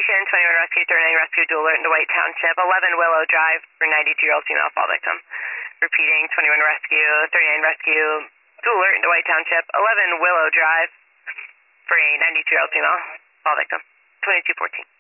Station, 21 Rescue, 39 Rescue, dual alert into White Township, 11 Willow Drive for 92-year-old female fall victim. Repeating, 21 Rescue, 39 Rescue, dual alert into White Township, 11 Willow Drive for a 92-year-old female fall victim. 2214.